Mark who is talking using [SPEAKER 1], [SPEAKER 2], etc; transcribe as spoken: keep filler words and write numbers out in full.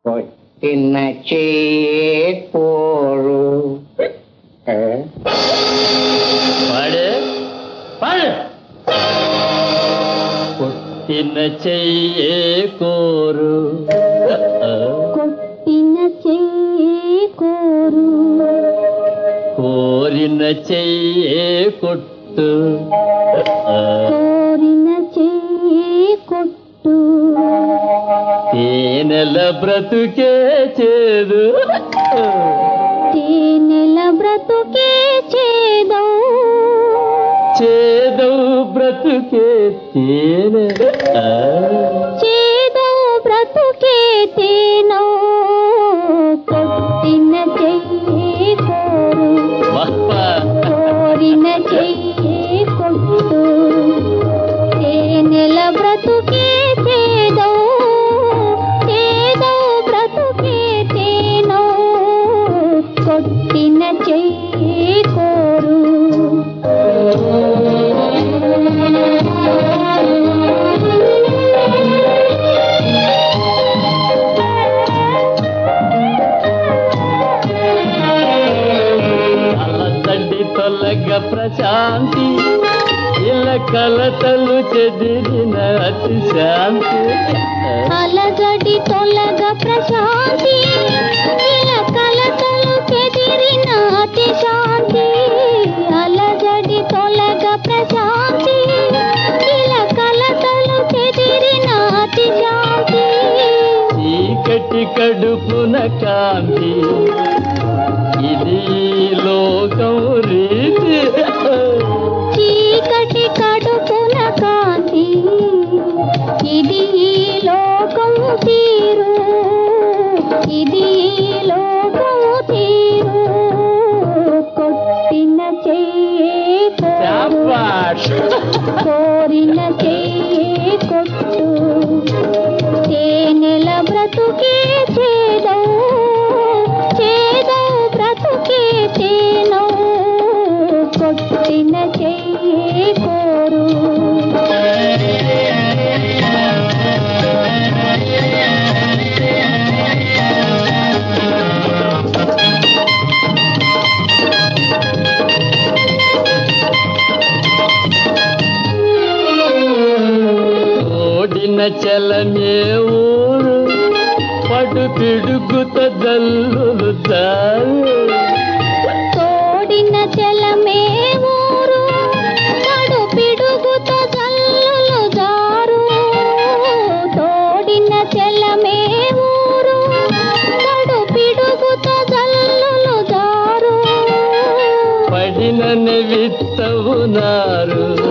[SPEAKER 1] కొట్టిన చేకోరు
[SPEAKER 2] పాడే పాడు. కొట్టిన చెయ్యే కోరు
[SPEAKER 3] కొట్టిన చెయ్యే కోరు
[SPEAKER 2] కోరిన చెయ్యే కొట్టు
[SPEAKER 3] కోరిన చెయ్యే కొట్టు
[SPEAKER 2] తేనెల బ్రతుకే చేదు
[SPEAKER 3] తేనెల బ్రతుకే చేదో
[SPEAKER 2] చేదు బ్రతుకే తేనె
[SPEAKER 3] చేదో బ్రతుకే తేనో కొట్టిన చెయ్యే కోరు కోరిన చెయ్యే కొట్టు తేనెల బ్రతుకే చేదో చేదో బ్రతుకే తేనో కొట్టిన చెయ్యే కోరు
[SPEAKER 2] తొలగ ప్రశాంతి ఇలా కలతలు చెదిరిన అతి శాంతి
[SPEAKER 3] అలజడి తొలగ ప్రశాంతి ఇలా కలతలు చెదిరిన అతి శాంతి అలజడి తొలగ ప్రశాంతి ఇలా కలతలు చెదిరిన అతి శాంతి
[SPEAKER 2] చీకటి కడుపున కాంతి ఇది లోకం రీతి
[SPEAKER 3] చీకటి కడుపున కాంతి ఇది లోకం తీరు ఇది లోకం తీరు కొట్టిన చెయ్యే కోరు కోరిన చెయ్యే కొట్టు తేనెల బ్రతుకే చేదో చేదో బ్రతుకే తేనో కొట్టిన చెయ్యే కోరు
[SPEAKER 2] ఓడిన చలమే ఊరు పడు పిడుగుత జల్లులు జారు
[SPEAKER 3] తోడిన జలమే ఊరు కడు పిడుగుతో జల్లులు జారు తోడిన జలమే ఊరు కడు పిడుగుతో జల్లులు జారు
[SPEAKER 2] పడిన విత్తవునారు